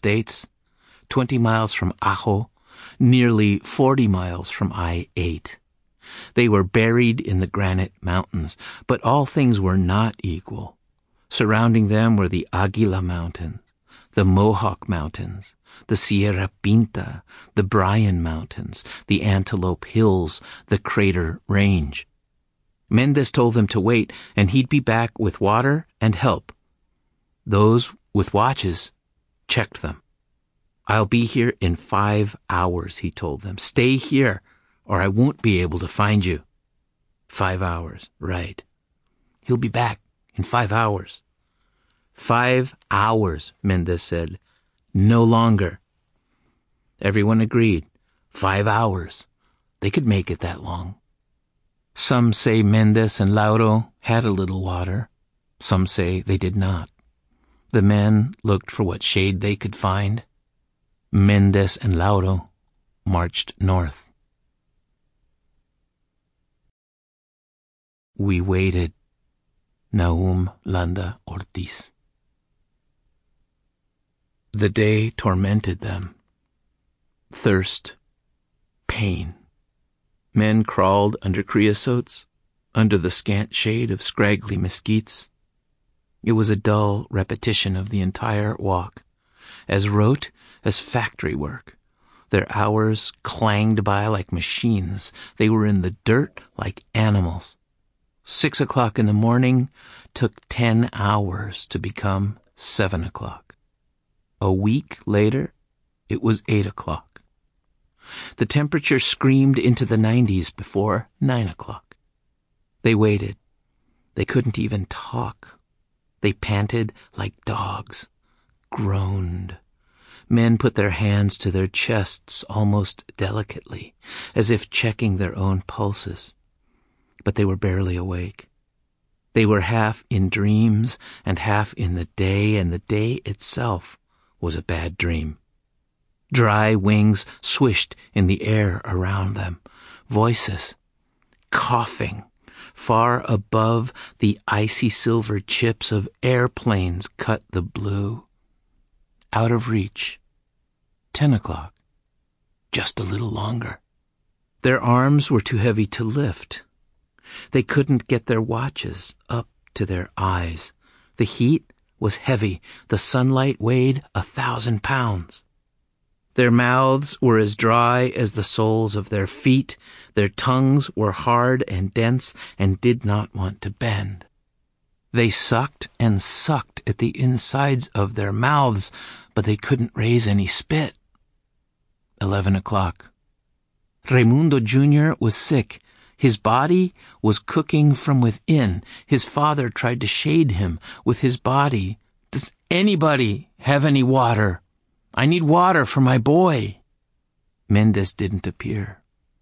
States, 20 miles from Ajo, nearly 40 miles from I-8. They were buried in the granite mountains, but all things were not equal. Surrounding them were the Aguila Mountains, the Mohawk Mountains, the Sierra Pinta, the Bryan Mountains, the Antelope Hills, the Crater Range. Mendez told them to wait, and he'd be back with water and help. Those with watches checked them. "I'll be here in 5 hours," he told them. "Stay here, or I won't be able to find you." 5 hours, right. He'll be back in 5 hours. 5 hours, Mendez said. No longer. Everyone agreed. 5 hours. They could make it that long. Some say Mendez and Lauro had a little water. Some say they did not. The men looked for what shade they could find. Mendez and Lauro marched north. We waited. Nahum Landa Ortiz. The day tormented them. Thirst, pain. Men crawled under creosotes, under the scant shade of scraggly mesquites. It was a dull repetition of the entire walk, as rote as factory work. Their hours clanged by like machines. They were in the dirt like animals. 6 o'clock in the morning took 10 hours to become 7 o'clock. A week later, it was 8 o'clock. The temperature screamed into the 90s before 9 o'clock. They waited. They couldn't even talk. They panted like dogs, groaned. Men put their hands to their chests almost delicately, as if checking their own pulses. But they were barely awake. They were half in dreams and half in the day, and the day itself was a bad dream. Dry wings swished in the air around them. Voices, coughing, far above the icy silver chips of airplanes cut the blue. Out of reach. 10 o'clock. Just a little longer. Their arms were too heavy to lift. They couldn't get their watches up to their eyes. The heat was heavy. The sunlight weighed 1,000 pounds. Their mouths were as dry as the soles of their feet. Their tongues were hard and dense and did not want to bend. They sucked and sucked at the insides of their mouths, but they couldn't raise any spit. 11 o'clock. Raimundo Jr. was sick. His body was cooking from within. His father tried to shade him with his body. "Does anybody have any water? I need water for my boy." Mendez didn't appear.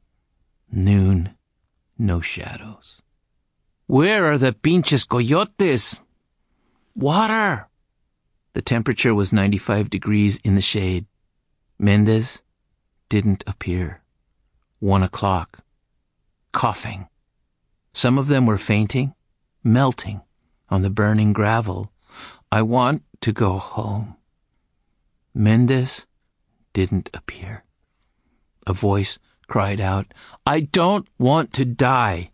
Noon, no shadows. "Where are the pinches coyotes?" "Water!" The temperature was 95 degrees in the shade. Mendez didn't appear. 1 o'clock. Coughing. Some of them were fainting, melting on the burning gravel. "I want to go home." Mendez didn't appear. A voice cried out, "I don't want to die."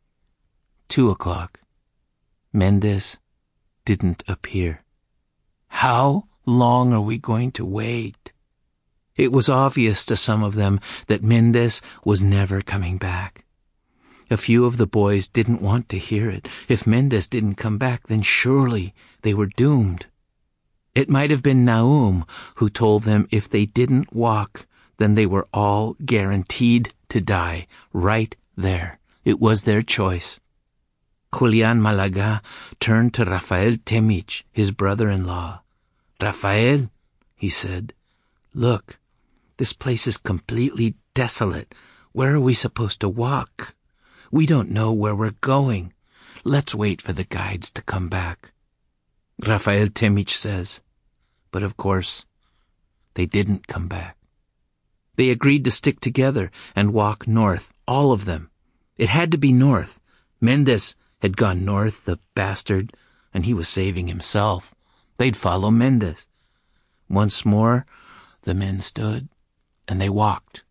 2 o'clock. Mendez didn't appear. How long are we going to wait? It was obvious to some of them that Mendez was never coming back. A few of the boys didn't want to hear it. If Mendez didn't come back, then surely they were doomed. It might have been Nahum who told them if they didn't walk, then they were all guaranteed to die right there. It was their choice. Julian Malaga turned to Rafael Temich, his brother-in-law. "Rafael," he said, "look, this place is completely desolate. Where are we supposed to walk? We don't know where we're going. Let's wait for the guides to come back." Rafael Temich says, but of course, they didn't come back. They agreed to stick together and walk north, all of them. It had to be north. Mendez had gone north, the bastard, and he was saving himself. They'd follow Mendez. Once more, the men stood, and they walked.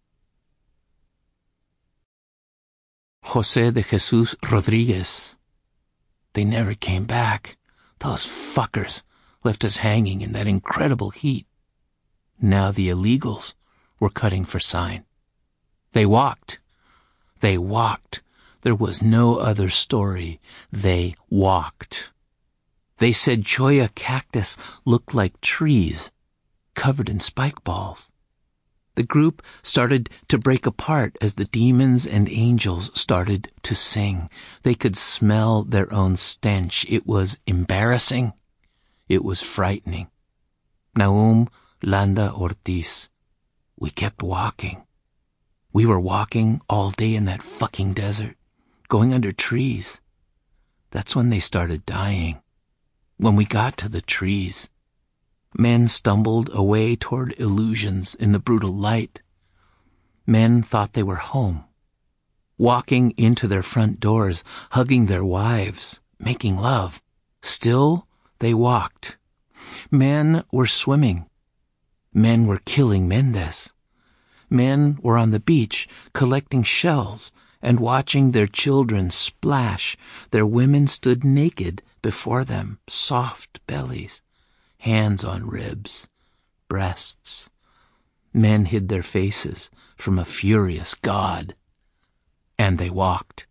José de Jesus Rodriguez. They never came back. Those fuckers left us hanging in that incredible heat. Now the illegals were cutting for sign. They walked. They walked. There was no other story. They walked. They said cholla cactus looked like trees covered in spike balls. The group started to break apart as the demons and angels started to sing. They could smell their own stench. It was embarrassing. It was frightening. Naum Landa Ortiz. We kept walking. We were walking all day in that fucking desert, going under trees. That's when they started dying. When we got to the trees, men stumbled away toward illusions in the brutal light. Men thought they were home, walking into their front doors, hugging their wives, making love. Still, they walked. Men were swimming. Men were killing Mendez. Men were on the beach collecting shells and watching their children splash. Their women stood naked before them, soft bellies, hands on ribs, breasts. Men hid their faces from a furious God. And they walked.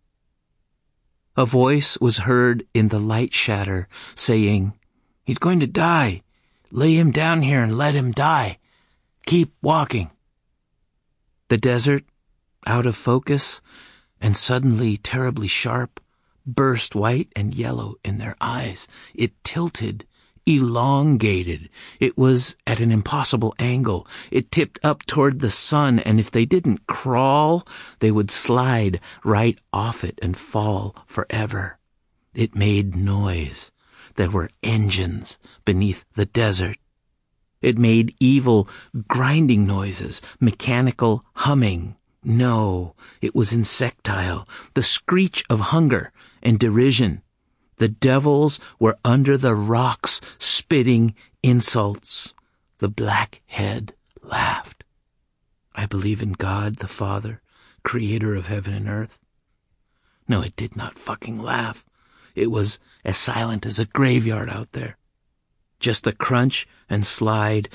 A voice was heard in the light shatter saying, "He's going to die. Lay him down here and let him die. Keep walking." The desert, out of focus and suddenly terribly sharp, burst white and yellow in their eyes. It tilted, elongated. It was at an impossible angle. It tipped up toward the sun, and if they didn't crawl, they would slide right off it and fall forever. It made noise. There were engines beneath the desert. It made evil, grinding noises, mechanical humming. No, it was insectile, the screech of hunger and derision. The devils were under the rocks, spitting insults. The black head laughed. "I believe in God, the Father, creator of heaven and earth." No, it did not fucking laugh. It was as silent as a graveyard out there. Just the crunch and slide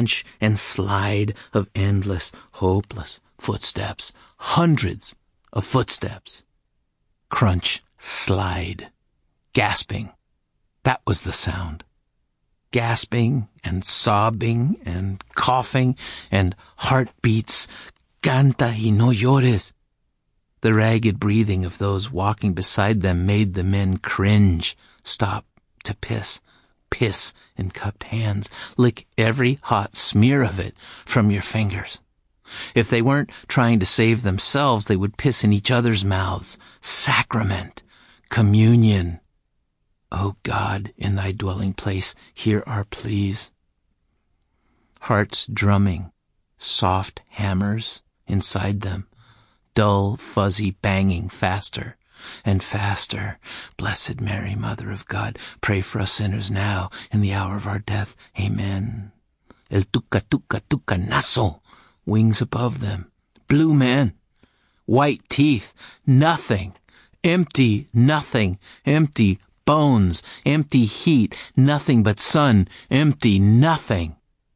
of endless, hopeless footsteps. Hundreds of footsteps. Crunch, slide. Gasping. That was the sound. Gasping and sobbing and coughing and heartbeats. Canta y no llores. The ragged breathing of those walking beside them made the men cringe, stop to piss. Piss in cupped hands. Lick every hot smear of it from your fingers. If they weren't trying to save themselves, they would piss in each other's mouths. Sacrament. Communion. O God, in thy dwelling place, hear our pleas. Hearts drumming, soft hammers inside them, dull, fuzzy banging faster and faster. Blessed Mary, Mother of God, pray for us sinners now, in the hour of our death. Amen. El tucanazo, wings above them. Blue men, white teeth, nothing, empty, nothing, empty bones, empty heat, nothing but sun, empty nothing.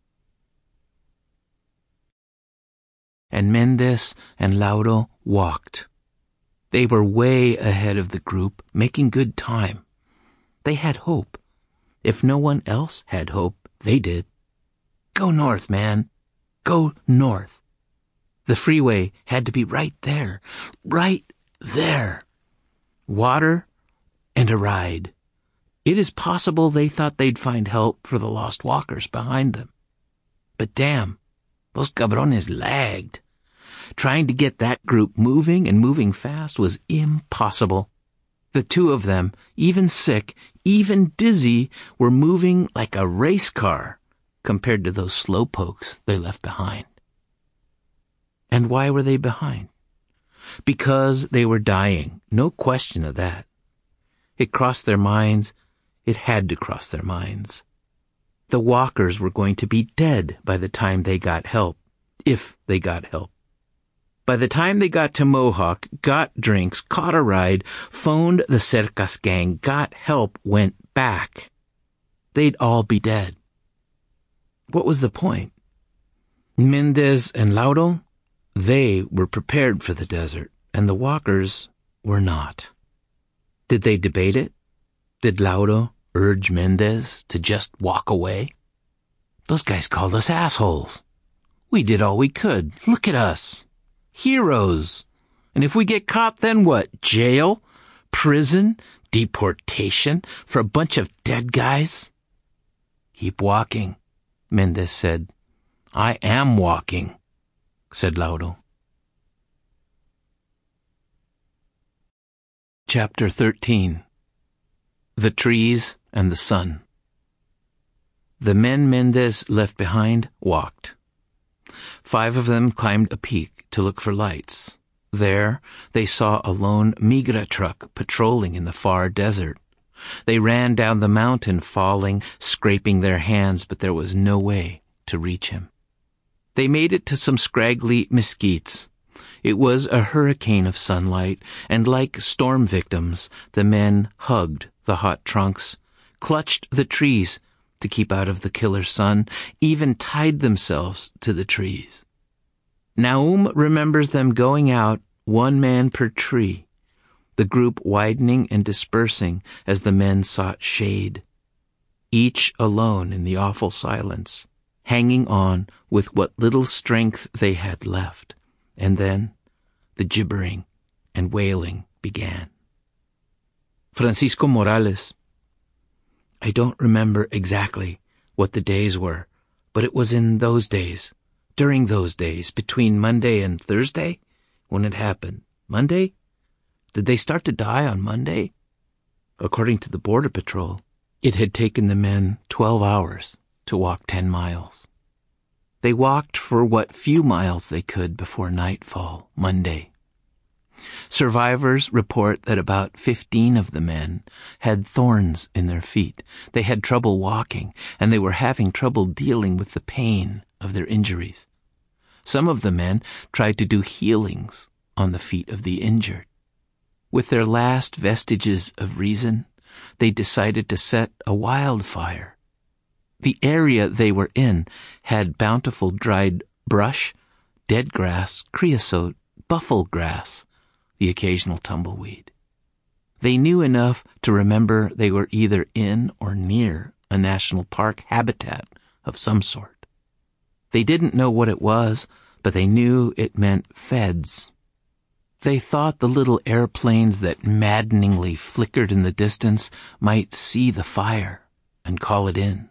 And Mendez and Lauro walked. They were way ahead of the group, making good time. They had hope. If no one else had hope, they did. Go north, man. Go north. The freeway had to be right there. Right there. Water and a ride. It is possible they thought they'd find help for the lost walkers behind them. But damn, those cabrones lagged. Trying to get that group moving and moving fast was impossible. The two of them, even sick, even dizzy, were moving like a race car compared to those slowpokes they left behind. And why were they behind? Because they were dying, no question of that. It crossed their minds. It had to cross their minds. The walkers were going to be dead by the time they got help, if they got help. By the time they got to Mohawk, got drinks, caught a ride, phoned the Cercas gang, got help, went back, they'd all be dead. What was the point? Mendez and Lauro, they were prepared for the desert, and the walkers were not. Did they debate it? Did Lauro urge Mendez to just walk away? Those guys called us assholes. We did all we could. Look at us. Heroes. And if we get caught, then what? Jail? Prison? Deportation? For a bunch of dead guys? Keep walking, Mendez said. I am walking, said Lauro. Chapter 13. The Trees and the Sun. The men Mendez left behind walked. 5 of them climbed a peak to look for lights. There, they saw a lone migra truck patrolling in the far desert. They ran down the mountain, falling, scraping their hands, but there was no way to reach him. They made it to some scraggly mesquites. It was a hurricane of sunlight, and like storm victims, the men hugged the hot trunks, clutched the trees to keep out of the killer sun, even tied themselves to the trees. Naum remembers them going out, 1 man per tree, the group widening and dispersing as the men sought shade, each alone in the awful silence, hanging on with what little strength they had left. And then the gibbering and wailing began. Francisco Morales. I don't remember exactly what the days were, but it was in those days, during those days, between Monday and Thursday, when it happened. Monday? Did they start to die on Monday? According to the Border Patrol, it had taken the men 12 hours to walk 10 miles. They walked for what few miles they could before nightfall, Monday. Survivors report that about 15 of the men had thorns in their feet. They had trouble walking, and they were having trouble dealing with the pain of their injuries. Some of the men tried to do healings on the feet of the injured. With their last vestiges of reason, they decided to set a wildfire. The area they were in had bountiful dried brush, dead grass, creosote, buffalo grass, the occasional tumbleweed. They knew enough to remember they were either in or near a national park habitat of some sort. They didn't know what it was, but they knew it meant feds. They thought the little airplanes that maddeningly flickered in the distance might see the fire and call it in.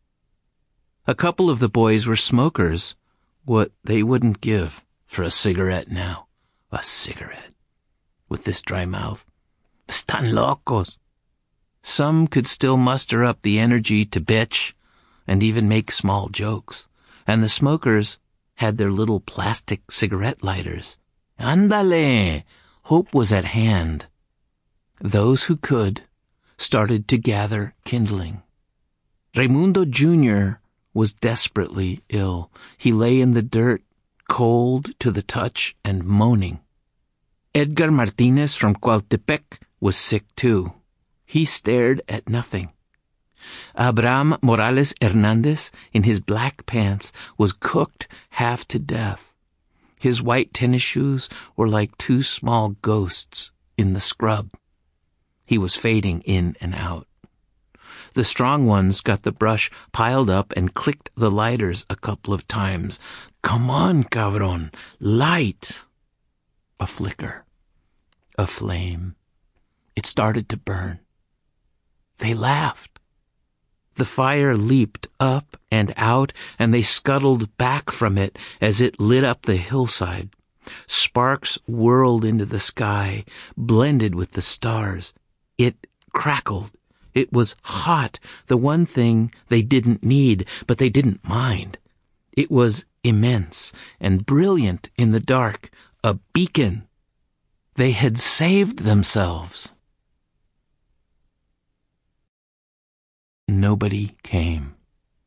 A couple of the boys were smokers, what they wouldn't give for a cigarette now. A cigarette. With this dry mouth. Están locos. Some could still muster up the energy to bitch and even make small jokes, and the smokers had their little plastic cigarette lighters. Ándale! Hope was at hand. Those who could started to gather kindling. Raimundo Jr. was desperately ill. He lay in the dirt, cold to the touch and moaning. Edgar Martinez from Cuautepec was sick too. He stared at nothing. Abraham Morales Hernandez, in his black pants, was cooked half to death. His white tennis shoes were like 2 small ghosts in the scrub. He was fading in and out. The strong ones got the brush piled up and clicked the lighters a couple of times. Come on, cabron, light. A flicker. A flame. It started to burn. They laughed. The fire leaped up and out, and they scuttled back from it as it lit up the hillside. Sparks whirled into the sky, blended with the stars. It crackled. It was hot, the one thing they didn't need, but they didn't mind. It was immense and brilliant in the dark, a beacon. They had saved themselves. Nobody came.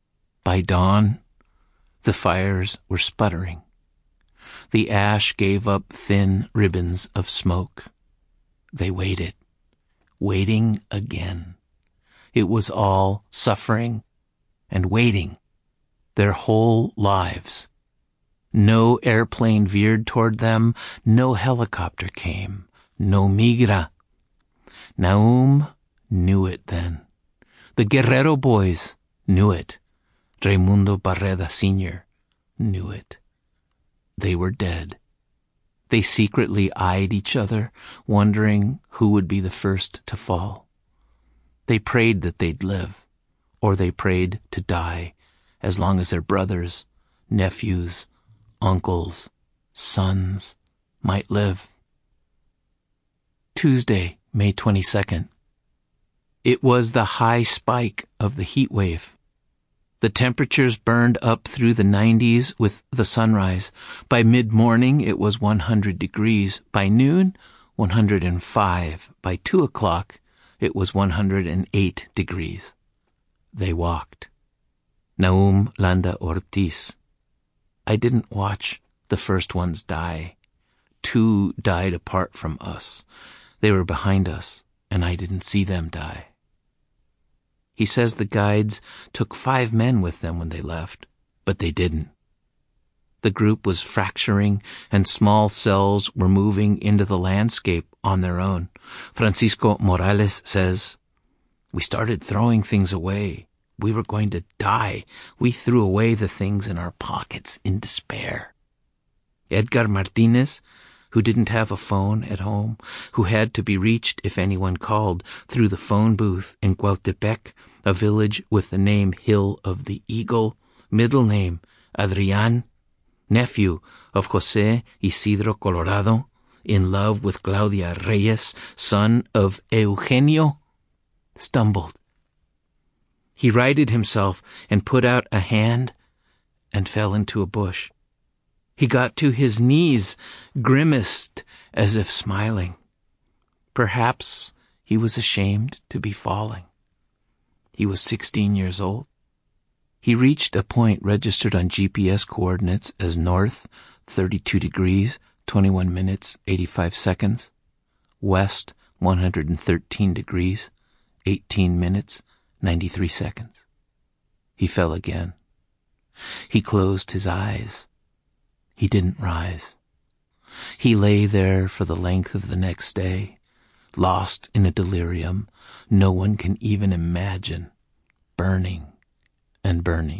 By dawn, the fires were sputtering. The ash gave up thin ribbons of smoke. They waited, waiting again. It was all suffering and waiting, their whole lives. No airplane veered toward them, no helicopter came, no migra. Nahum knew it then. The Guerrero boys knew it. Raimundo Barreda Sr. knew it. They were dead. They secretly eyed each other, wondering who would be the first to fall. They prayed that they'd live, or they prayed to die, as long as their brothers, nephews, uncles, sons might live. Tuesday, May 22nd. It was the high spike of the heat wave. The temperatures burned up through the 90s with the sunrise. By mid-morning, it was 100 degrees. By noon, 105. By 2 o'clock, it was 108 degrees. They walked. Nahum Landa Ortiz. I didn't watch the first ones die. 2 died apart from us. They were behind us, and I didn't see them die. He says the guides took 5 men with them when they left, but they didn't. The group was fracturing, and small cells were moving into the landscape on their own. Francisco Morales says, "We started throwing things away. We were going to die. We threw away the things in our pockets in despair." Edgar Martinez, who didn't have a phone at home, who had to be reached if anyone called through the phone booth in Cuautepec, a village with the name Hill of the Eagle, middle name Adrian, nephew of José Isidro Colorado, in love with Claudia Reyes, son of Eugenio, stumbled. He righted himself and put out a hand and fell into a bush. He got to his knees, grimaced as if smiling. Perhaps he was ashamed to be falling. He was 16 years old. He reached a point registered on GPS coordinates as north, 32 degrees, 21 minutes, 85 seconds, west, 113 degrees, 18 minutes, 93 seconds. He fell again. He closed his eyes. He didn't rise. He lay there for the length of the next day, lost in a delirium no one can even imagine, burning and burning.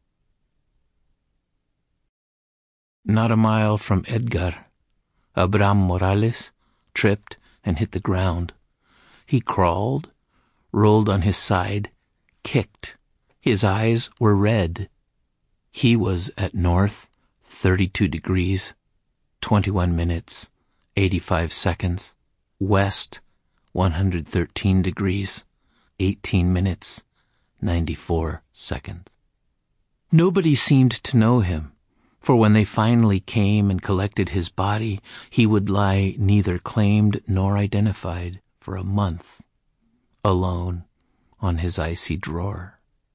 Not a mile from Edgar, Abraham Morales tripped and hit the ground. He crawled, rolled on his side, kicked. His eyes were red. He was at north, 32 degrees, 21 minutes, 85 seconds, west, 113 degrees, 18 minutes, 94 seconds. Nobody seemed to know him, for when they finally came and collected his body, he would lie neither claimed nor identified for a month, alone on his icy drawer.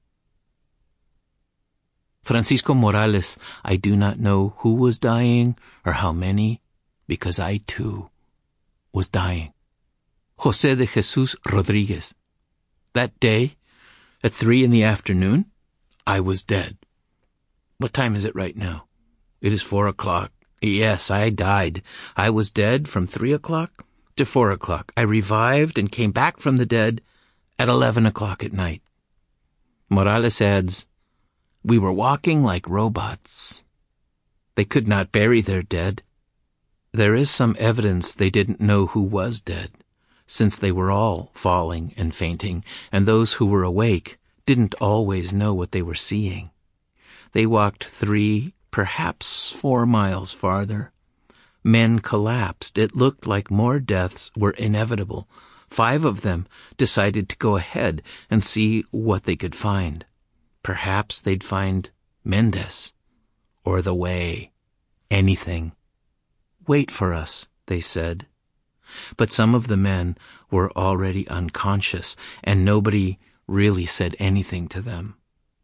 Francisco Morales, I do not know who was dying or how many, because I too was dying. José de Jesus Rodriguez. That day, at 3 p.m, I was dead. What time is it right now? It is 4 o'clock. Yes, I died. I was dead from 3 o'clock to 4 o'clock. I revived and came back from the dead at 11 o'clock at night. Morales adds, we were walking like robots. They could not bury their dead. There is some evidence they didn't know who was dead, since they were all falling and fainting, and those who were awake didn't always know what they were seeing. They walked 3, perhaps 4 miles farther. Men collapsed. It looked like more deaths were inevitable. 5 of them decided to go ahead and see what they could find. Perhaps they'd find Mendez, or the way, anything. Wait for us, they said. But some of the men were already unconscious, and nobody really said anything to them.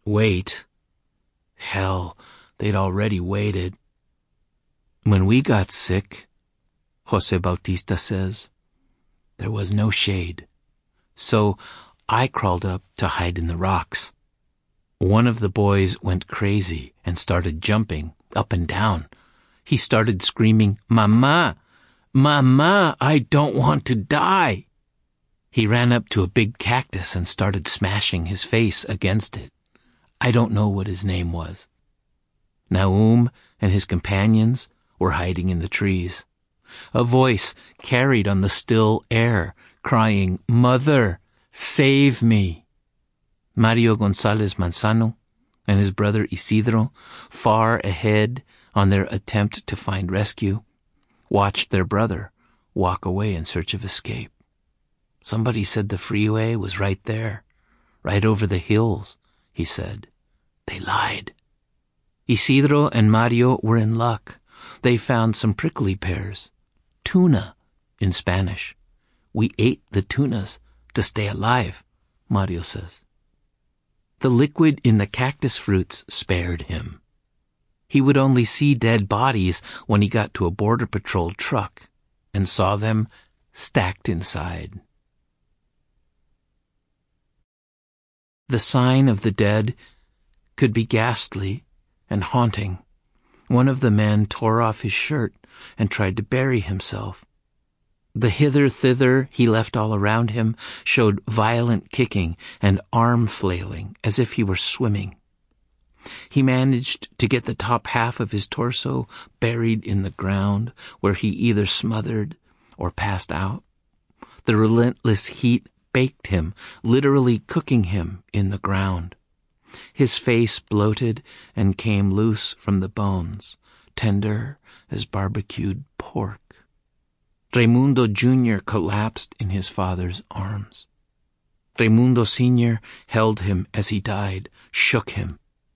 Wait. Hell, they'd already waited. When we got sick, Jose Bautista says, there was no shade. So I crawled up to hide in the rocks. One of the boys went crazy and started jumping up and down. He started screaming, "Mama! Mama, I don't want to die!" He ran up to a big cactus and started smashing his face against it. I don't know what his name was. Naum and his companions were hiding in the trees. A voice carried on the still air, crying, "Mother, save me!" Mario Gonzalez Manzano and his brother Isidro, far ahead on their attempt to find rescue, watched their brother walk away in search of escape. Somebody said the freeway was right there, right over the hills, he said. They lied. Isidro and Mario were in luck. They found some prickly pears, tuna in Spanish. We ate the tunas to stay alive, Mario says. The liquid in the cactus fruits spared him. He would only see dead bodies when he got to a Border Patrol truck and saw them stacked inside. The sign of the dead could be ghastly and haunting. One of the men tore off his shirt and tried to bury himself. The hither-thither he left all around him showed violent kicking and arm flailing as if he were swimming. He managed to get the top half of his torso buried in the ground, where he either smothered or passed out. The relentless heat baked him, literally cooking him in the ground. His face bloated and came loose from the bones, tender as barbecued pork. Raimundo Jr. collapsed in his father's arms. Raimundo Sr. held him as he died, shook him,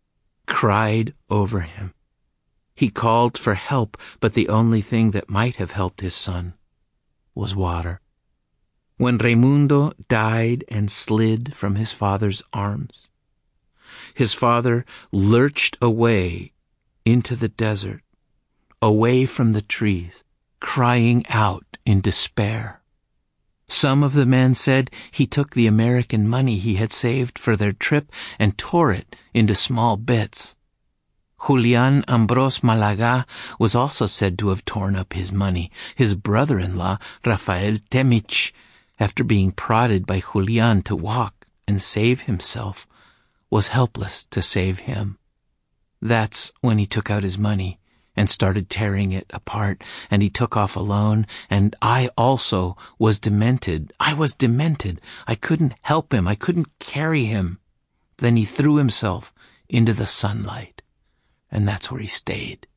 cried over him. He called for help, but the only thing that might have helped his son was water. When Raimundo died and slid from his father's arms, his father lurched away into the desert, away from the trees, crying out in despair. Some of the men said he took the American money he had saved for their trip and tore it into small bits. Julian Ambros Malaga was also said to have torn up his money. His brother-in-law, Rafael Temich, after being prodded by Julian to walk and save himself, was helpless to save him. That's when he took out his money and started tearing it apart, and he took off alone, and I also was demented. I was demented. I couldn't help him. I couldn't carry him. Then he threw himself into the sunlight, and that's where he stayed.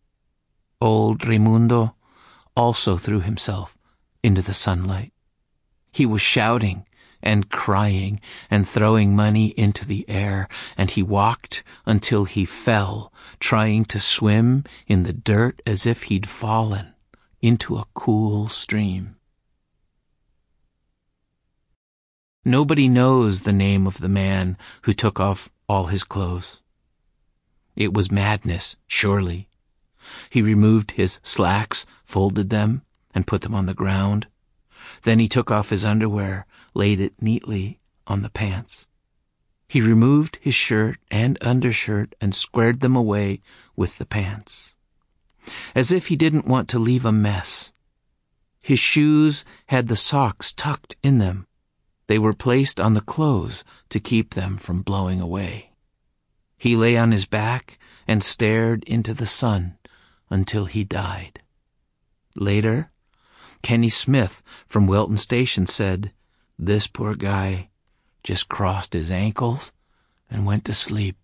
Old Raimundo also threw himself into the sunlight. He was shouting and crying and throwing money into the air, and he walked until he fell, trying to swim in the dirt as if he'd fallen into a cool stream. Nobody knows the name of the man who took off all his clothes. It was madness, surely. He removed his slacks, folded them, and put them on the ground. Then he took off his underwear, laid it neatly on the pants. He removed his shirt and undershirt and squared them away with the pants, as if he didn't want to leave a mess. His shoes had the socks tucked in them. They were placed on the clothes to keep them from blowing away. He lay on his back and stared into the sun until he died. Later, Kenny Smith from Welton Station said, "This poor guy just crossed his ankles and went to sleep."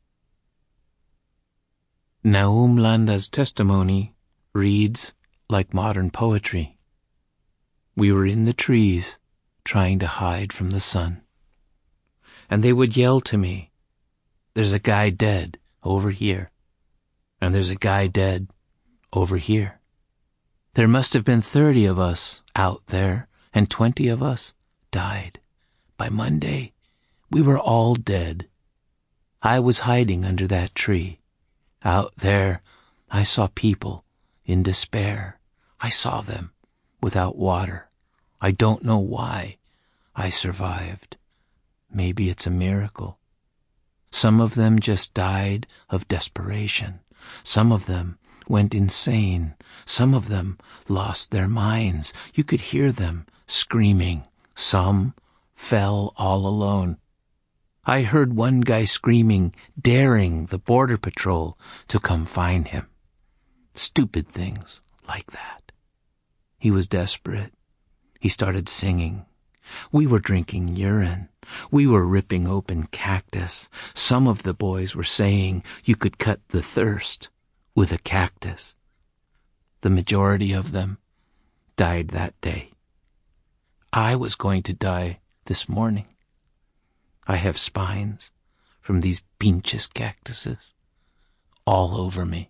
Naum Landa's testimony reads like modern poetry. We were in the trees trying to hide from the sun, and they would yell to me, "There's a guy dead over here, and there's a guy dead over here." There must have been 30 of us out there, and 20 of us died. By Monday, we were all dead. I was hiding under that tree. Out there, I saw people in despair. I saw them without water. I don't know why I survived. Maybe it's a miracle. Some of them just died of desperation. Some of them went insane. Some of them lost their minds. You could hear them screaming. Some fell all alone. I heard one guy screaming, daring the border patrol to come find him. Stupid things like that. He was desperate. He started singing. We were drinking urine. We were ripping open cactus. Some of the boys were saying you could cut the thirst with a cactus. The majority of them died that day. I was going to die this morning. I have spines from these pinches cactuses all over me.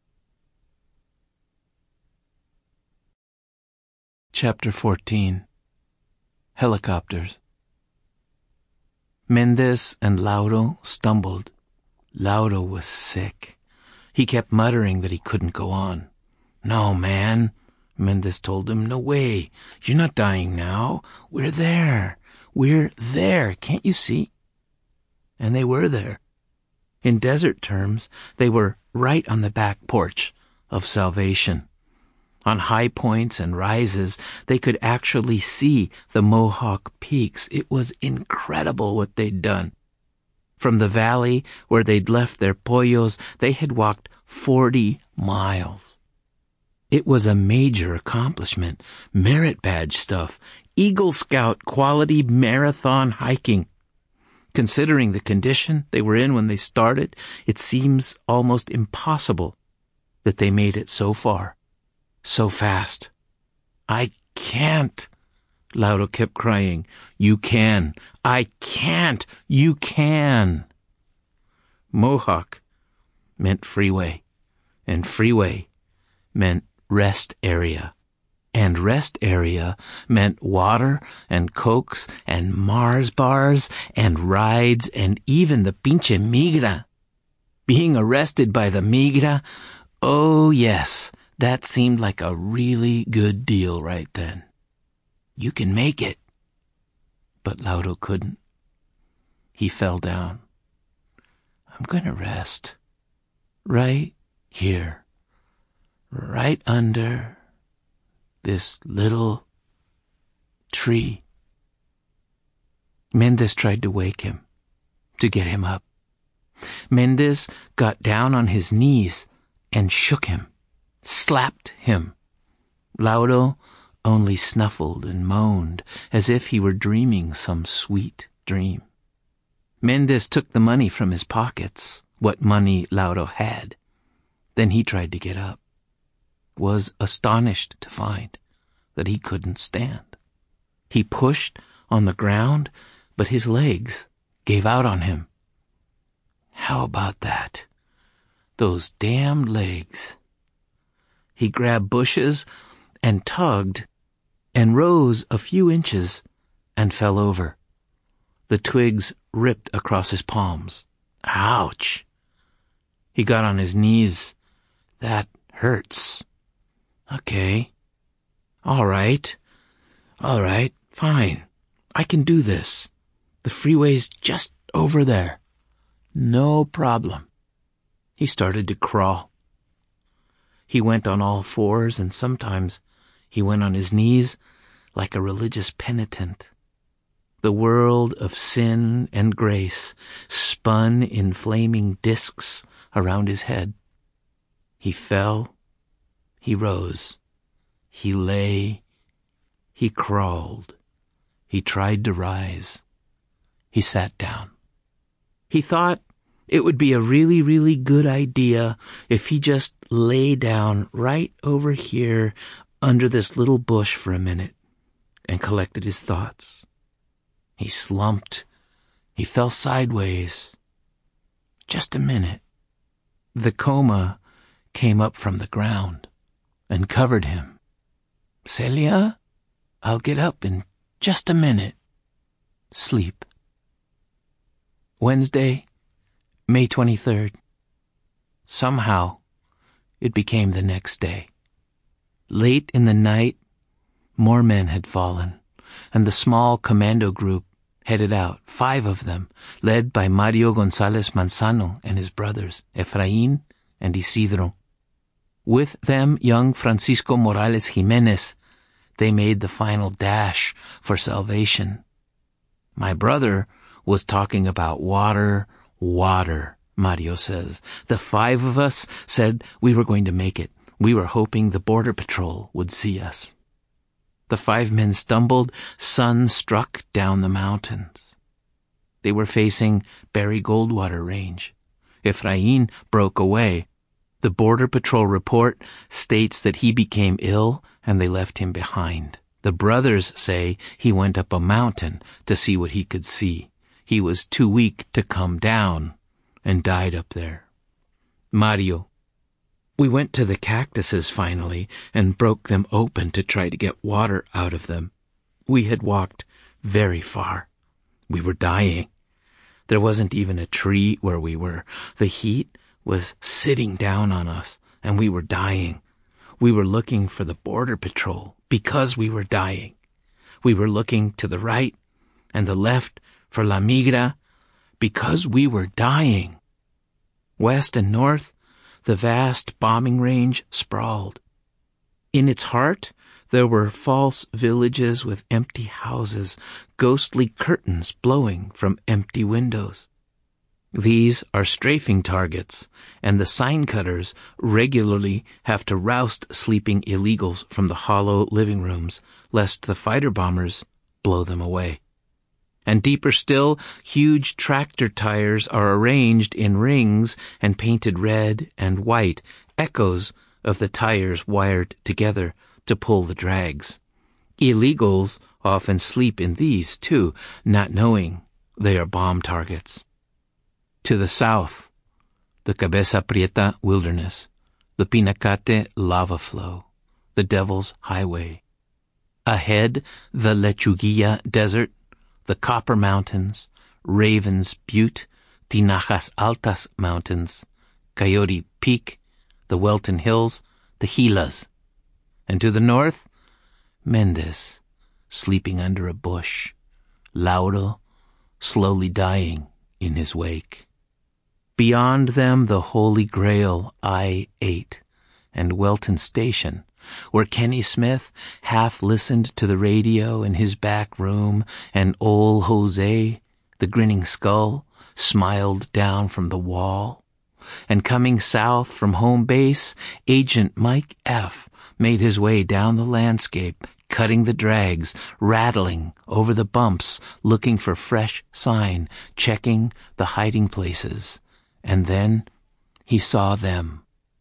Chapter 14. Helicopters. Mendez and Lauro stumbled. Lauro was sick. He kept muttering that he couldn't go on. No, man, Mendez told him. No way. You're not dying now. We're there. We're there. Can't you see? And they were there. In desert terms, they were right on the back porch of salvation. On high points and rises, they could actually see the Mohawk peaks. It was incredible what they'd done. From the valley where they'd left their pollos, they had walked 40 miles. It was a major accomplishment, merit badge stuff, Eagle Scout quality marathon hiking. Considering the condition they were in when they started, it seems almost impossible that they made it so far. So fast. I can't, Lauro kept crying. You can. I can't. You can. Mohawk meant freeway, and freeway meant rest area, and rest area meant water and Cokes and Mars bars and rides and even the pinche migra. Being arrested by the migra, oh yes, that seemed like a really good deal right then. You can make it. But Lauro couldn't. He fell down. I'm gonna rest. Right here. Right under this little tree. Mendez tried to wake him, to get him up. Mendez got down on his knees and shook him. Slapped him. Lauro only snuffled and moaned as if he were dreaming some sweet dream. Mendez took the money from his pockets, what money Lauro had. Then he tried to get up. Was astonished to find that he couldn't stand. He pushed on the ground, but his legs gave out on him. How about that? Those damned legs. He grabbed bushes and tugged and rose a few inches and fell over. The twigs ripped across his palms. Ouch! He got on his knees. That hurts. Okay. All right, fine. I can do this. The freeway's just over there. No problem. He started to crawl. He went on all fours, and sometimes he went on his knees like a religious penitent. The world of sin and grace spun in flaming discs around his head. He fell. He rose. He lay. He crawled. He tried to rise. He sat down. He thought it would be a really, really good idea if he just lay down right over here under this little bush for a minute and collected his thoughts. He slumped. He fell sideways. Just a minute. The coma came up from the ground and covered him. Celia, I'll get up in just a minute. Sleep. Wednesday, May 23rd. Somehow, it became the next day. Late in the night, more men had fallen, and the small commando group headed out, 5 of them, led by Mario González Manzano and his brothers, Efraín and Isidro. With them, young Francisco Morales Jimenez. They made the final dash for salvation. My brother was talking about water, Mario says. The 5 of us said we were going to make it. We were hoping the Border Patrol would see us. The 5 men stumbled, sun-struck down the mountains. They were facing Barry Goldwater Range. Efraín broke away. The Border Patrol report states that he became ill and they left him behind. The brothers say he went up a mountain to see what he could see. He was too weak to come down and died up there. Mario: We went to the cactuses finally and broke them open to try to get water out of them. We had walked very far. We were dying. There wasn't even a tree where we were. The heat was sitting down on us, and we were dying. We were looking for the Border Patrol because we were dying. We were looking to the right and the left for La Migra because we were dying. West and north, the vast bombing range sprawled. In its heart, there were false villages with empty houses, ghostly curtains blowing from empty windows. These are strafing targets, and the sign cutters regularly have to roust sleeping illegals from the hollow living rooms, lest the fighter bombers blow them away. And deeper still, huge tractor tires are arranged in rings and painted red and white, echoes of the tires wired together to pull the drags. Illegals often sleep in these, too, not knowing they are bomb targets. To the south, the Cabeza Prieta Wilderness, the Pinacate lava flow, the Devil's Highway. Ahead, the Lechuguilla Desert, the Copper Mountains, Ravens Butte, Tinajas Altas Mountains, Coyote Peak, the Welton Hills, the Gilas. And to the north, Mendez, sleeping under a bush, Lauro, slowly dying in his wake. Beyond them, the Holy Grail, I-8, and Welton Station, where Kenny Smith half listened to the radio in his back room, and old Jose, the grinning skull, smiled down from the wall. And coming south from home base, Agent Mike F. made his way down the landscape, cutting the drags, rattling over the bumps, looking for fresh sign, checking the hiding places. And then he saw them.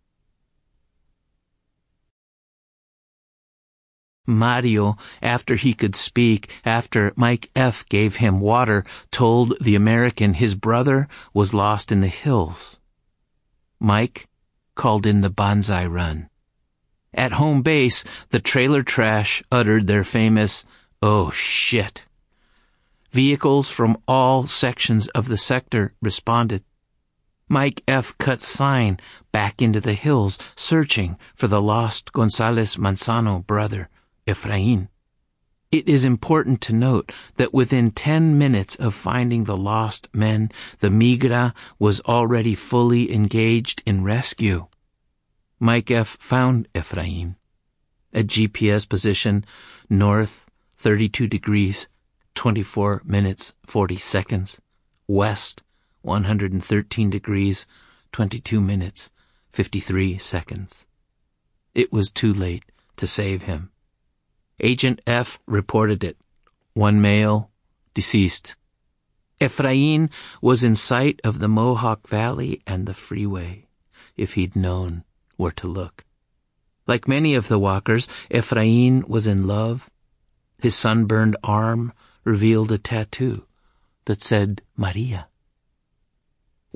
Mario, after he could speak, after Mike F. gave him water, told the American his brother was lost in the hills. Mike called in the Banzai Run. At home base, the trailer trash uttered their famous, "Oh shit." Vehicles from all sections of the sector responded. Mike F. cut sign back into the hills, searching for the lost González Manzano brother, Efraín. It is important to note that within 10 minutes of finding the lost men, the Migra was already fully engaged in rescue. Mike F. found Efraín at GPS position north 32 degrees, 24 minutes, 40 seconds, west 113 degrees, 22 minutes, 53 seconds. It was too late to save him. Agent F. reported it. 1 male, deceased. Efraín was in sight of the Mohawk Valley and the freeway, if he'd known where to look. Like many of the walkers, Efraín was in love. His sunburned arm revealed a tattoo that said Maria.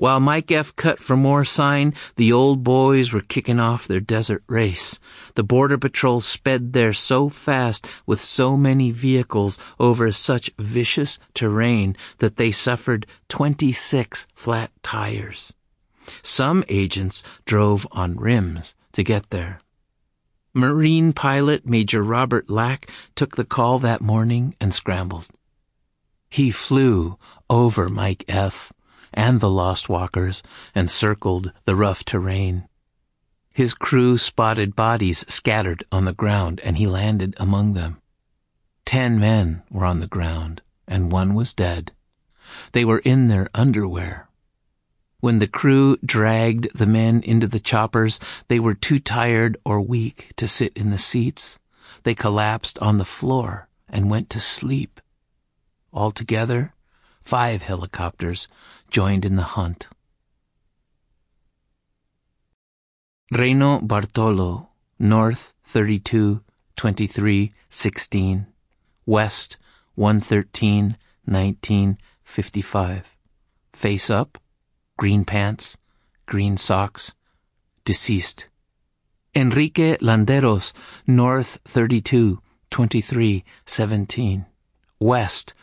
While Mike F. cut for more sign, the old boys were kicking off their desert race. The Border Patrol sped there so fast with so many vehicles over such vicious terrain that they suffered 26 flat tires. Some agents drove on rims to get there. Marine pilot Major Robert Lack took the call that morning and scrambled. He flew over Mike F. and the Lost Walkers and circled the rough terrain. His crew spotted bodies scattered on the ground, and he landed among them. 10 men were on the ground, and 1 was dead. They were in their underwear. When the crew dragged the men into the choppers, they were too tired or weak to sit in the seats. They collapsed on the floor and went to sleep. Altogether, 5 helicopters joined in the hunt. Reno Bartolo, north 32-23-16, west 113-19-55. Face up, green pants, green socks, deceased. Enrique Landeros, north 32-23-17, west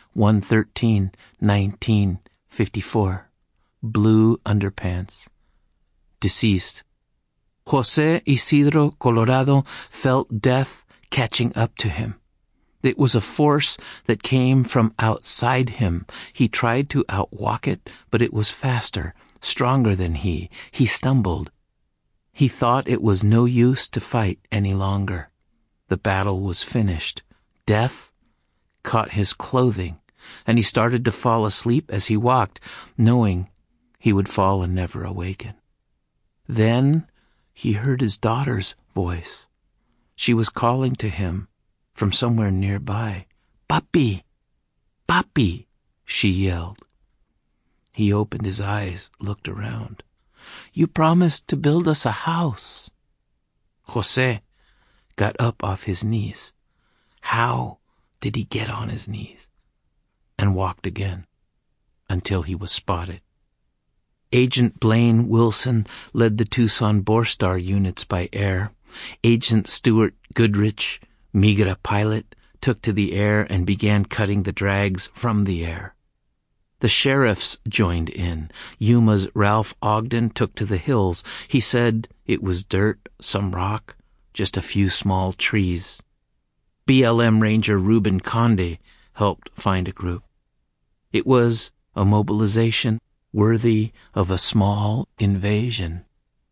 113-19-54. Blue underpants. Deceased. Jose Isidro Colorado felt death catching up to him. It was a force that came from outside him. He tried to outwalk it, but it was faster, stronger than he. He stumbled. He thought it was no use to fight any longer. The battle was finished. Death caught his clothing, and he started to fall asleep as he walked, knowing he would fall and never awaken. Then he heard his daughter's voice. She was calling to him from somewhere nearby. "Papi! Papi!" she yelled. He opened his eyes, looked around. "You promised to build us a house." Jose got up off his knees. How did he get on his knees? And walked again until he was spotted. Agent Blaine Wilson led the Tucson Borstar units by air. Agent Stuart Goodrich, Migra pilot, took to the air and began cutting the drags from the air. The sheriffs joined in. Yuma's Ralph Ogden took to the hills. He said it was dirt, some rock, just a few small trees. BLM Ranger Reuben Conde helped find a group. It was a mobilization worthy of a small invasion.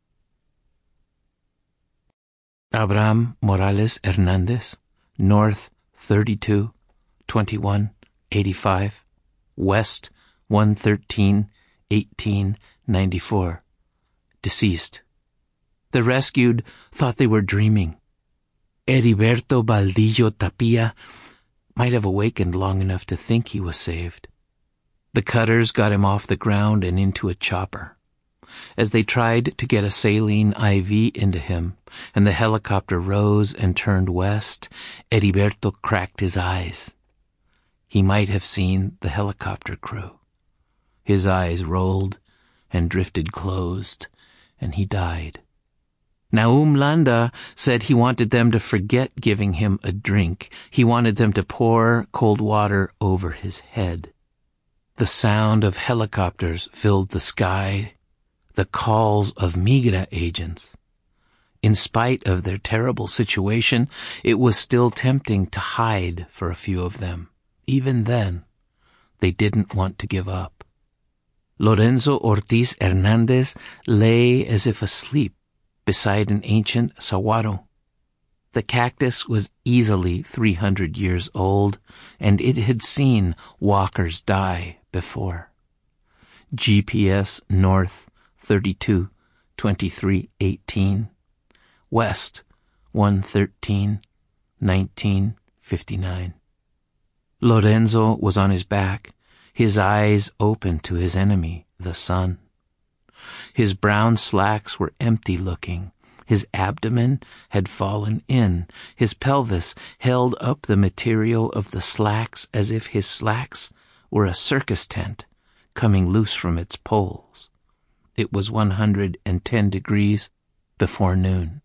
Abraham Morales Hernandez, north 32-21-85, west 113-18-94. Deceased. The rescued thought they were dreaming. Heriberto Baldillo Tapia might have awakened long enough to think he was saved. The cutters got him off the ground and into a chopper. As they tried to get a saline IV into him, and the helicopter rose and turned west, Heriberto cracked his eyes. He might have seen the helicopter crew. His eyes rolled and drifted closed, and he died. Naum Landa said he wanted them to forget giving him a drink. He wanted them to pour cold water over his head. The sound of helicopters filled the sky, the calls of Migra agents. In spite of their terrible situation, it was still tempting to hide for a few of them. Even then, they didn't want to give up. Lorenzo Ortiz Hernandez lay as if asleep beside an ancient saguaro. The cactus was easily 300 years old, and it had seen walkers die before. GPS north 32-23-18, west 113-19-59. Lorenzo was on his back, his eyes open to his enemy, the sun. His brown slacks were empty-looking. His abdomen had fallen in. His pelvis held up the material of the slacks as if his slacks were a circus tent coming loose from its poles. It was 110 degrees before noon.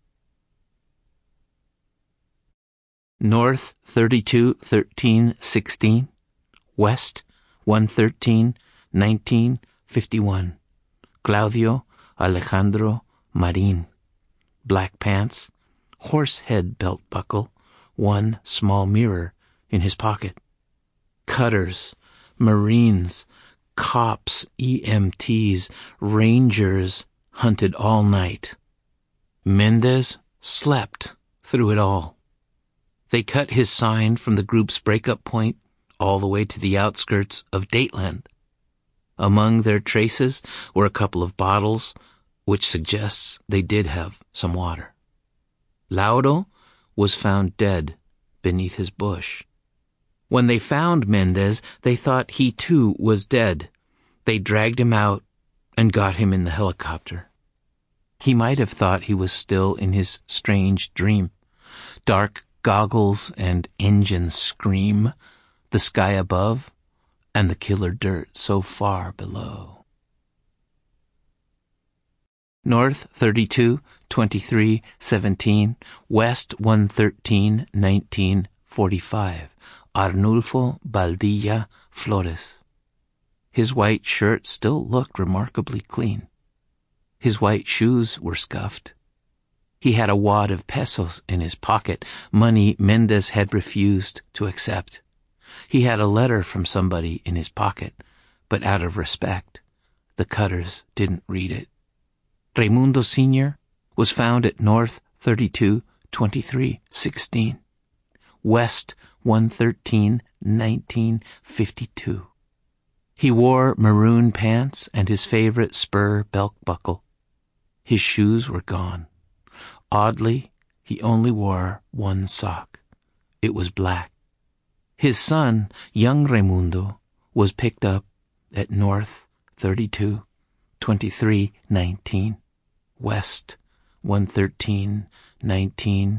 North 32, 13, 16. West 113, 19, 51. Claudio Alejandro Marin. Black pants, horse head belt buckle, one small mirror in his pocket. Cutters, Marines, cops, EMTs, Rangers hunted all night. Mendez slept through it all. They cut his sign from the group's breakup point all the way to the outskirts of Dateland. Among their traces were a couple of bottles, which suggests they did have some water. Lauro was found dead beneath his bush. When they found Mendez, they thought he too was dead. They dragged him out and got him in the helicopter. He might have thought he was still in his strange dream. Dark goggles and engine scream, the sky above, and the killer dirt so far below. North 32, 23, 17, West 113, 19, 45. Arnulfo Baldilla Flores. His white shirt still looked remarkably clean. His white shoes were scuffed. He had a wad of pesos in his pocket, money Mendez had refused to accept. He had a letter from somebody in his pocket, but out of respect, the cutters didn't read it. Raimundo Sr. was found at North 32, 23, 16. West 113, 19, 52. He wore maroon pants and his favorite spur belt buckle. His shoes were gone. Oddly, he only wore one sock. It was black. His son, young Raimundo, was picked up at North 32, 23, 19, West 113, 19,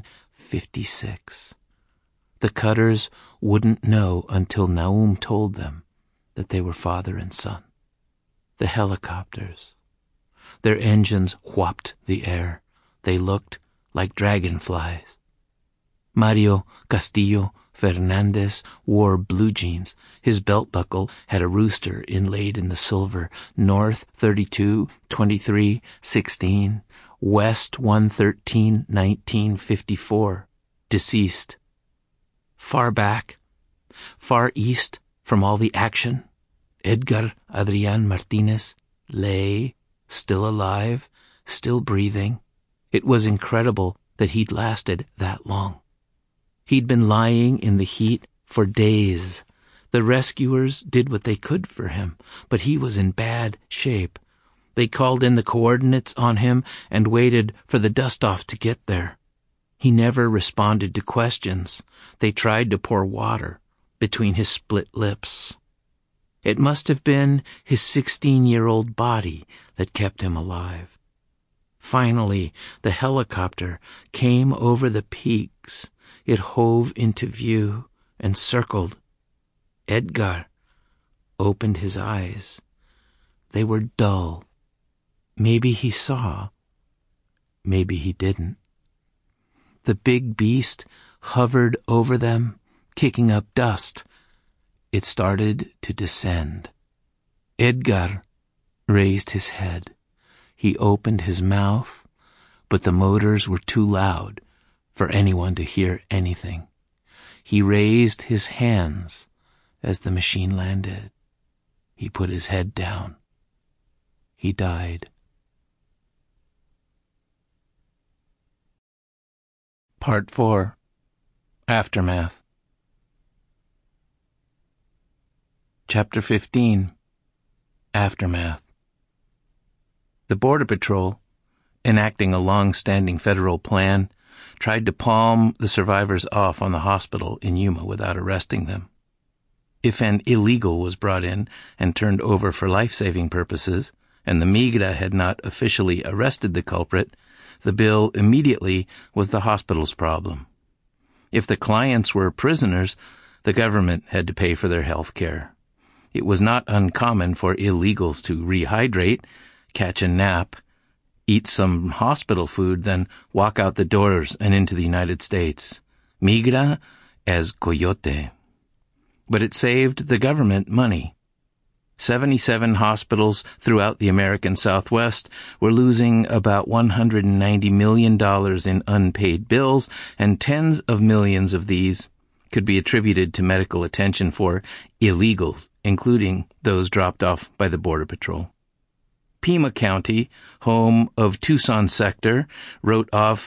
56. The cutters wouldn't know until Naum told them that they were father and son. The helicopters. Their engines whopped the air. They looked like dragonflies. Mario Castillo Fernandez wore blue jeans. His belt buckle had a rooster inlaid in the silver. North 32, 23, 16. West 113, 19, 54. Deceased. Far back, far east from all the action, Edgar Adrian Martinez lay, still alive, still breathing. It was incredible that he'd lasted that long. He'd been lying in the heat for days. The rescuers did what they could for him, but he was in bad shape. They called in the coordinates on him and waited for the dust-off to get there. He never responded to questions. They tried to pour water between his split lips. It must have been his 16-year-old body that kept him alive. Finally, the helicopter came over the peaks. It hove into view and circled. Edgar opened his eyes. They were dull. Maybe he saw. Maybe he didn't. The big beast hovered over them, kicking up dust. It started to descend. Edgar raised his head. He opened his mouth, but the motors were too loud for anyone to hear anything. He raised his hands as the machine landed. He put his head down. He died. Part 4. Aftermath. Chapter 15. Aftermath. The Border Patrol, enacting a long-standing federal plan, tried to palm the survivors off on the hospital in Yuma without arresting them. If an illegal was brought in and turned over for life-saving purposes, and the Migra had not officially arrested the culprit, the bill immediately was the hospital's problem. If the clients were prisoners, the government had to pay for their health care. It was not uncommon for illegals to rehydrate, catch a nap, eat some hospital food, then walk out the doors and into the United States. Migra as coyote. But it saved the government money. 77 hospitals throughout the American Southwest were losing about $190 million in unpaid bills, and tens of millions of these could be attributed to medical attention for illegals, including those dropped off by the Border Patrol. Pima County, home of Tucson sector, wrote off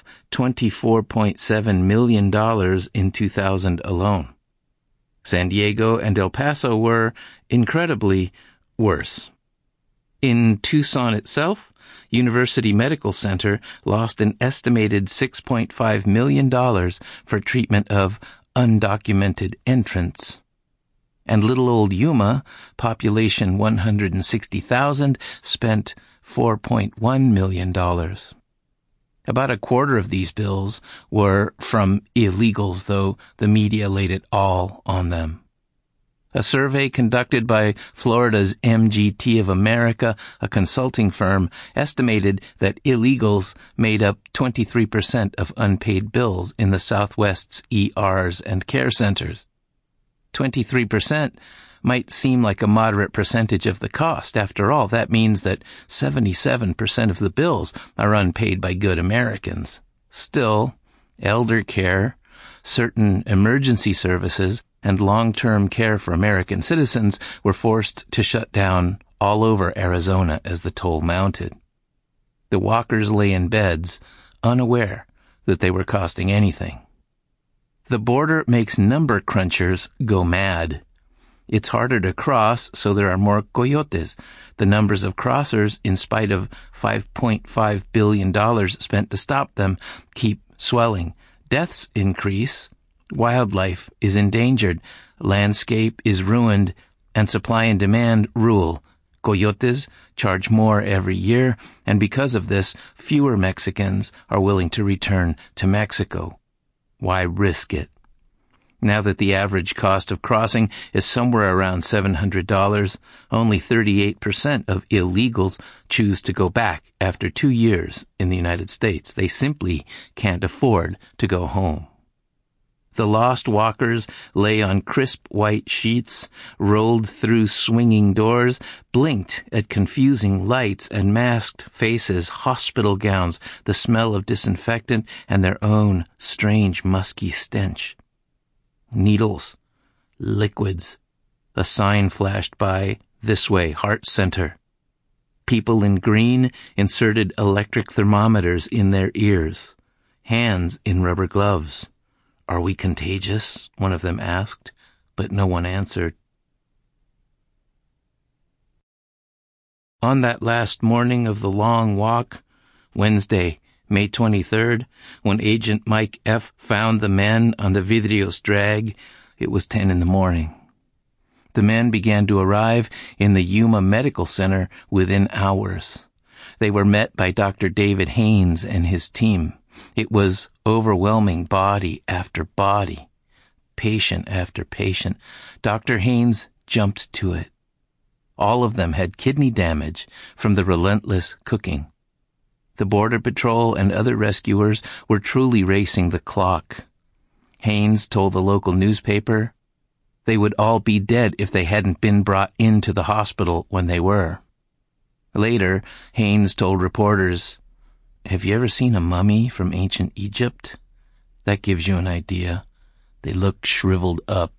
$24.7 million in 2000 alone. San Diego and El Paso were, incredibly, worse. In Tucson itself, University Medical Center lost an estimated $6.5 million for treatment of undocumented entrants. And little old Yuma, population 160,000, spent $4.1 million. About a quarter of these bills were from illegals, though the media laid it all on them. A survey conducted by Florida's MGT of America, a consulting firm, estimated that illegals made up 23% of unpaid bills in the Southwest's ERs and care centers. 23% might seem like a moderate percentage of the cost. After all, that means that 77% of the bills are unpaid by good Americans. Still, elder care, certain emergency services, and long-term care for American citizens were forced to shut down all over Arizona as the toll mounted. The walkers lay in beds, unaware that they were costing anything. The border makes number crunchers go mad. It's harder to cross, so there are more coyotes. The numbers of crossers, in spite of $5.5 billion spent to stop them, keep swelling. Deaths increase. Wildlife is endangered. Landscape is ruined. And supply and demand rule. Coyotes charge more every year, and because of this, fewer Mexicans are willing to return to Mexico. Why risk it? Now that the average cost of crossing is somewhere around $700, only 38% of illegals choose to go back after 2 years in the United States. They simply can't afford to go home. The lost walkers lay on crisp white sheets, rolled through swinging doors, blinked at confusing lights and masked faces, hospital gowns, the smell of disinfectant, and their own strange musky stench. Needles, liquids. A sign flashed by, "This way, heart center." People in green inserted electric thermometers in their ears, hands in rubber gloves. "Are we contagious?" one of them asked, but no one answered. On that last morning of the long walk, Wednesday, May 23rd, when Agent Mike F. found the men on the Vidrios drag, it was 10 in the morning. The men began to arrive in the Yuma Medical Center within hours. They were met by Dr. David Haynes and his team. It was overwhelming, body after body, patient after patient. Dr. Haynes jumped to it. All of them had kidney damage from the relentless cooking. The Border Patrol and other rescuers were truly racing the clock. Haynes told the local newspaper they would all be dead if they hadn't been brought into the hospital when they were. Later, Haynes told reporters, "Have you ever seen a mummy from ancient Egypt? That gives you an idea. They look shriveled up."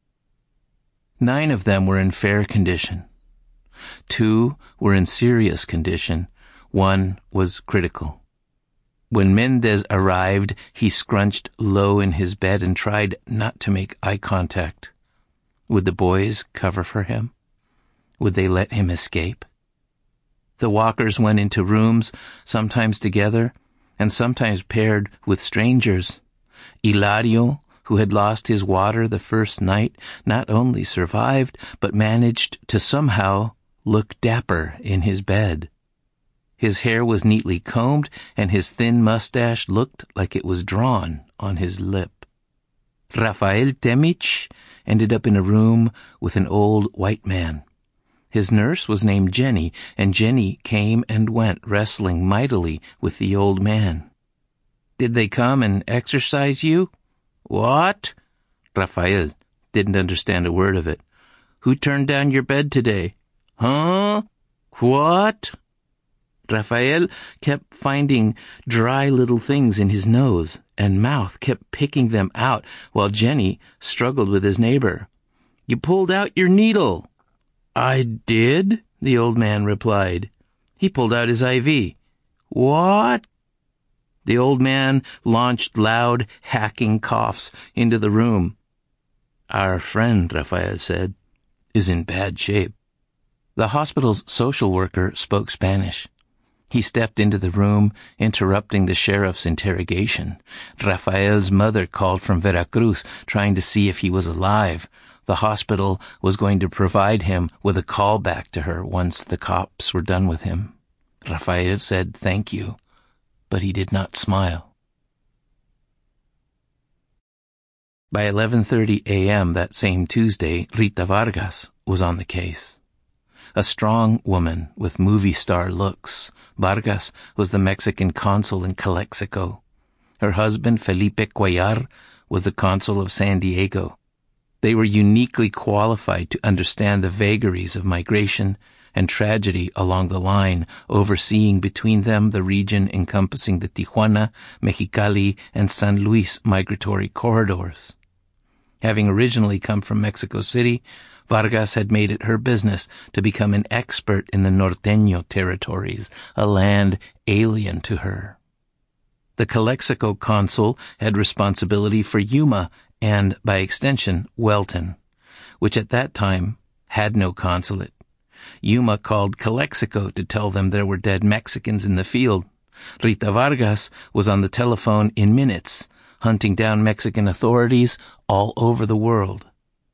9 of them were in fair condition. 2 were in serious condition. 1 was critical. When Mendez arrived, he scrunched low in his bed and tried not to make eye contact. Would the boys cover for him? Would they let him escape? The walkers went into rooms, sometimes together, and sometimes paired with strangers. Hilario, who had lost his water the first night, not only survived, but managed to somehow look dapper in his bed. His hair was neatly combed, and his thin mustache looked like it was drawn on his lip. Rafael Temich ended up in a room with an old white man. His nurse was named Jenny, and Jenny came and went, wrestling mightily with the old man. "Did they come and exorcise you?" "What?" Rafael didn't understand a word of it. "Who turned down your bed today?" "Huh? What?" Rafael kept finding dry little things in his nose, and mouth kept picking them out while Jenny struggled with his neighbor. "You pulled out your needle." "I did," the old man replied. He pulled out his IV. "What?" The old man launched loud, hacking coughs into the room. "Our friend," Rafael said, "is in bad shape." The hospital's social worker spoke Spanish. He stepped into the room, interrupting the sheriff's interrogation. Rafael's mother called from Veracruz, trying to see if he was alive. The hospital was going to provide him with a call back to her once the cops were done with him. Rafael said thank you, but he did not smile. By 11:30 a.m. that same Tuesday, Rita Vargas was on the case. A strong woman with movie star looks, Vargas was the Mexican consul in Calexico. Her husband, Felipe Cuellar, was the consul of San Diego. They were uniquely qualified to understand the vagaries of migration and tragedy along the line, overseeing between them the region encompassing the Tijuana, Mexicali, and San Luis migratory corridors. Having originally come from Mexico City, Vargas had made it her business to become an expert in the Norteño territories, a land alien to her. The Calexico consul had responsibility for Yuma and, by extension, Welton, which at that time had no consulate. Yuma called Calexico to tell them there were dead Mexicans in the field. Rita Vargas was on the telephone in minutes, hunting down Mexican authorities all over the world.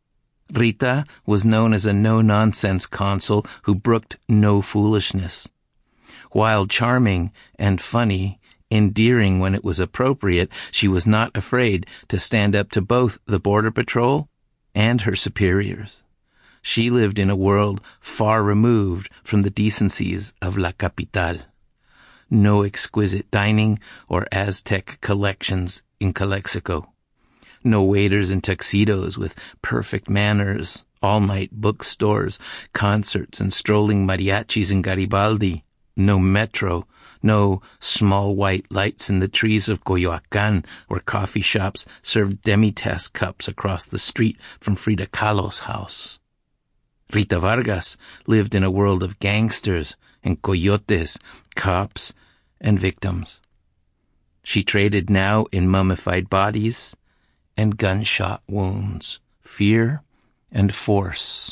Rita was known as a no-nonsense consul who brooked no foolishness. While charming and funny, endearing when it was appropriate, she was not afraid to stand up to both the Border Patrol and her superiors. She lived in a world far removed from the decencies of La Capital. No exquisite dining or Aztec collections in Calexico. No waiters in tuxedos with perfect manners, all-night bookstores, concerts, and strolling mariachis in Garibaldi. No metro, no small white lights in the trees of Coyoacán, where coffee shops served demi-tasse cups across the street from Frida Kahlo's house. Rita Vargas lived in a world of gangsters and coyotes, cops, and victims. She traded now in mummified bodies and gunshot wounds, fear and force.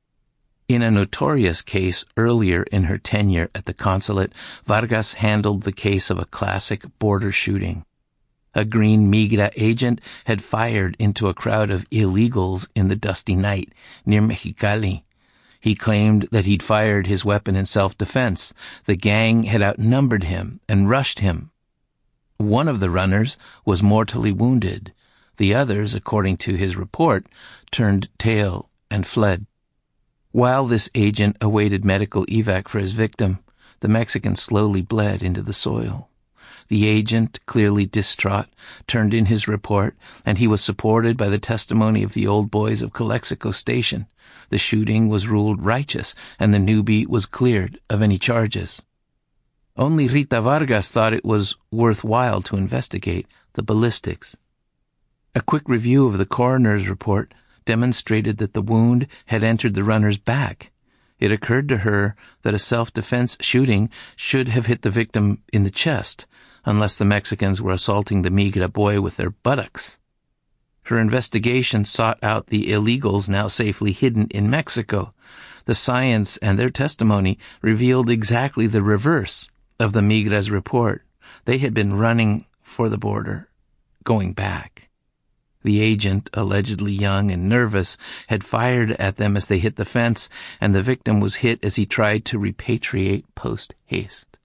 In a notorious case earlier in her tenure at the consulate, Vargas handled the case of a classic border shooting. A green Migra agent had fired into a crowd of illegals in the dusty night near Mexicali. He claimed that he'd fired his weapon in self-defense. The gang had outnumbered him and rushed him. One of the runners was mortally wounded. The others, according to his report, turned tail and fled. While this agent awaited medical evac for his victim, the Mexican slowly bled into the soil. The agent, clearly distraught, turned in his report, and he was supported by the testimony of the old boys of Calexico Station. The shooting was ruled righteous, and the newbie was cleared of any charges. Only Rita Vargas thought it was worthwhile to investigate the ballistics. A quick review of the coroner's report demonstrated that the wound had entered the runner's back. It occurred to her that a self-defense shooting should have hit the victim in the chest, unless the Mexicans were assaulting the Migra boy with their buttocks. Her investigation sought out the illegals now safely hidden in Mexico. The science and their testimony revealed exactly the reverse of the Migra's report. They had been running for the border, going back. The agent, allegedly young and nervous, had fired at them as they hit the fence, and the victim was hit as he tried to repatriate post-haste.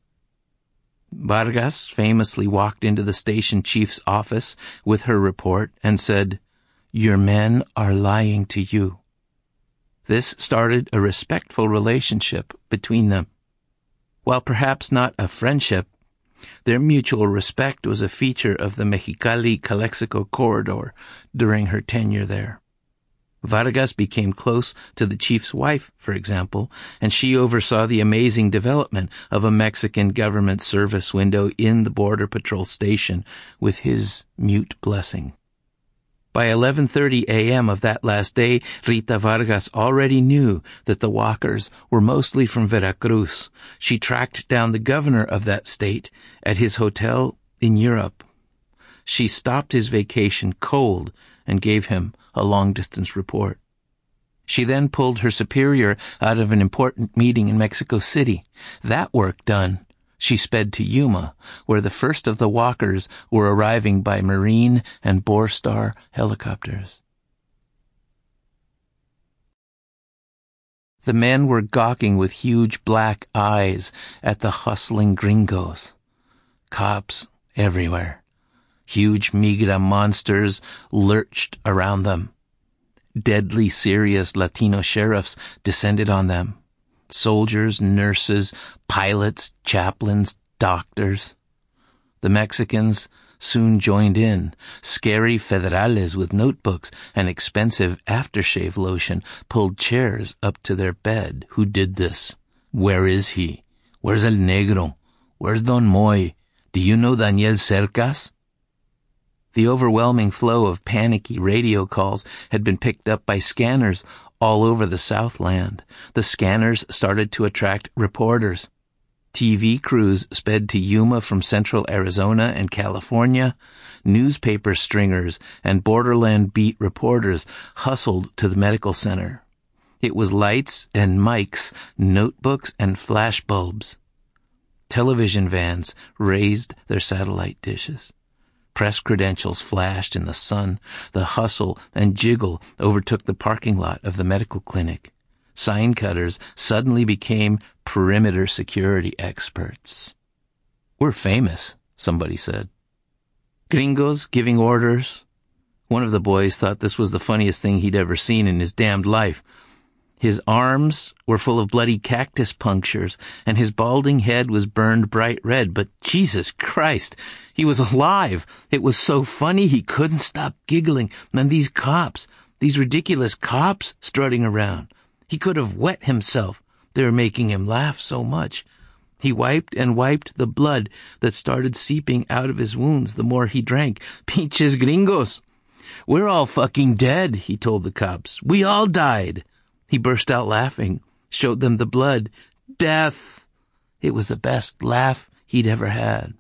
Vargas famously walked into the station chief's office with her report and said, "Your men are lying to you." This started a respectful relationship between them. While perhaps not a friendship, their mutual respect was a feature of the Mexicali-Calexico corridor during her tenure there. Vargas became close to the chief's wife, for example, and she oversaw the amazing development of a Mexican government service window in the Border Patrol station with his mute blessing. By 11:30 a.m. of that last day, Rita Vargas already knew that the walkers were mostly from Veracruz. She tracked down the governor of that state at his hotel in Europe. She stopped his vacation cold and gave him a long-distance report. She then pulled her superior out of an important meeting in Mexico City. That work done, she sped to Yuma, where the first of the walkers were arriving by Marine and Borstar helicopters. The men were gawking with huge black eyes at the hustling gringos. Cops everywhere. Huge migra monsters lurched around them. Deadly serious Latino sheriffs descended on them. Soldiers, nurses, pilots, chaplains, doctors. The Mexicans soon joined in. Scary federales with notebooks and expensive aftershave lotion pulled chairs up to their bed. Who did this? Where is he? Where's El Negro? Where's Don Moy? Do you know Daniel Cercas? The overwhelming flow of panicky radio calls had been picked up by scanners all over the Southland. The scanners started to attract reporters. TV crews sped to Yuma from central Arizona and California. Newspaper stringers and borderland beat reporters hustled to the medical center. It was lights and mics, notebooks and flashbulbs. Television vans raised their satellite dishes. Press credentials flashed in the sun. The hustle and jiggle overtook the parking lot of the medical clinic. Sign cutters suddenly became perimeter security experts. "We're famous," somebody said. Gringos giving orders. One of the boys thought this was the funniest thing he'd ever seen in his damned life. His arms were full of bloody cactus punctures, and his balding head was burned bright red, but Jesus Christ, he was alive. It was so funny he couldn't stop giggling. And these cops, these ridiculous cops strutting around. He could have wet himself. They were making him laugh so much. He wiped and wiped the blood that started seeping out of his wounds the more he drank. "Pinches gringos. We're all fucking dead," he told the cops. "We all died." He burst out laughing, showed them the blood. Death! It was the best laugh he'd ever had.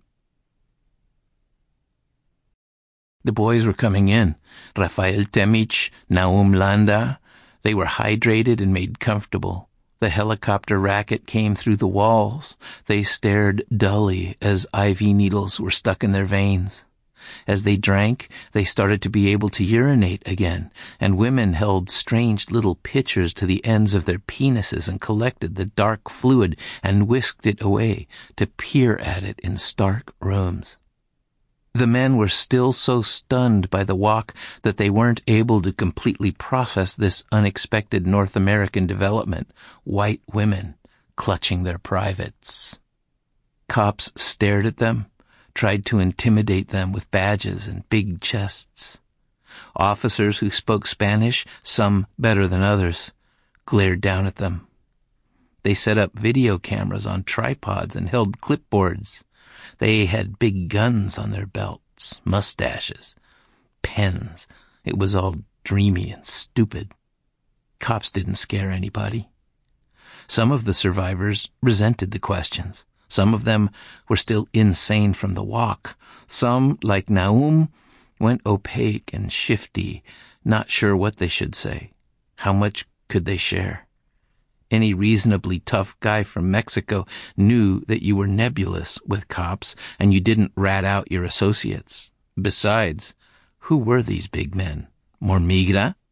The boys were coming in. Rafael Temich, Naum Landa. They were hydrated and made comfortable. The helicopter racket came through the walls. They stared dully as IV needles were stuck in their veins. As they drank, they started to be able to urinate again, and women held strange little pitchers to the ends of their penises and collected the dark fluid and whisked it away to peer at it in stark rooms. The men were still so stunned by the walk that they weren't able to completely process this unexpected North American development. White women clutching their privates. Cops stared at them, tried to intimidate them with badges and big chests. Officers who spoke Spanish, some better than others, glared down at them. They set up video cameras on tripods and held clipboards. They had big guns on their belts, mustaches, pens. It was all dreamy and stupid. Cops didn't scare anybody. Some of the survivors resented the questions. Some of them were still insane from the walk. Some, like Naum, went opaque and shifty, not sure what they should say. How much could they share? Any reasonably tough guy from Mexico knew that you were nebulous with cops and you didn't rat out your associates. Besides, who were these big men? More migra?